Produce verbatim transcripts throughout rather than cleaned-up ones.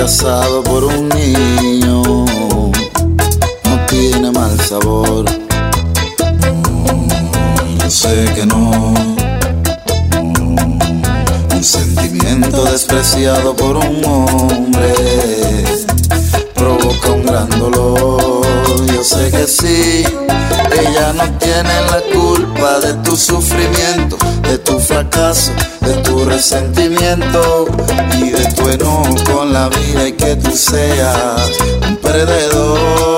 rechazado por un niño no tiene mal sabor. Yo sé que no. Un sentimiento despreciado por un hombre provoca un gran dolor. Yo sé que sí, ella no tiene la culpa de tu sufrimiento, de tu fracaso, de tu resentimiento y de tu enojo con la vida y que tú seas un perdedor.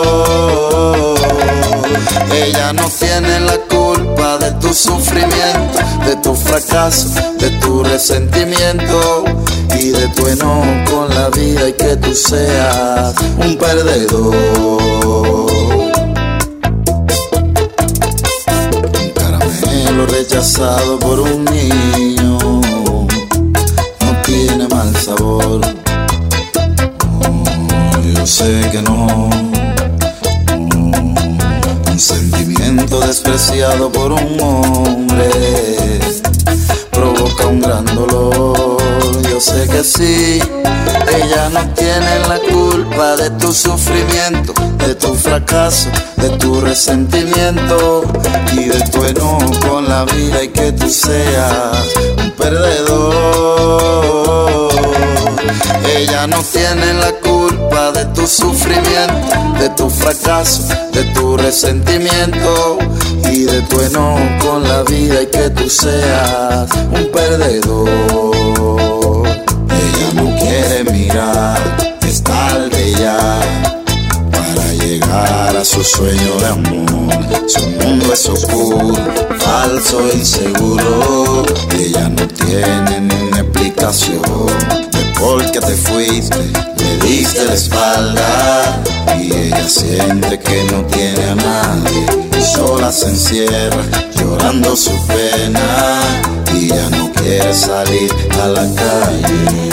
Ella no tiene la culpa de tu sufrimiento, de tu fracaso, de tu resentimiento y de tu enojo con la vida y que tú seas un perdedor. Un caramelo rechazado por un niño no tiene mal sabor. Oh, yo sé que no. Un sentimiento despreciado por un hombre provoca un gran dolor. Yo sé que sí, ella no tiene la culpa de tu sufrimiento, de tu fracaso, de tu resentimiento y de tu enojo con la vida y que tú seas un perdedor. Ella no tiene la culpa de tu sufrimiento, de tu fracaso, de tu resentimiento y de tu enojo con la vida y que tú seas un perdedor. Ella no quiere mirar, es tarde ya para llegar a su sueño de amor. Su mundo es oscuro, falso e inseguro. Ella no tiene ni una explicación de por qué te fuiste, le diste la espalda y ella siente que no tiene a nadie y sola se encierra llorando su pena y ya no quiere salir a la calle.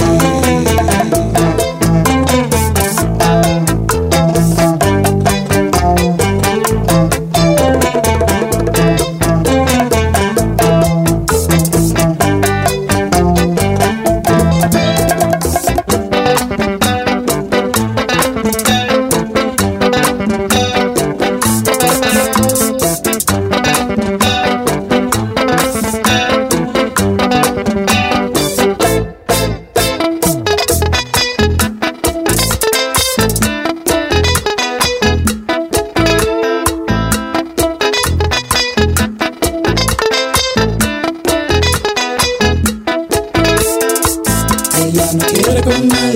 Ella no quiere con nadie.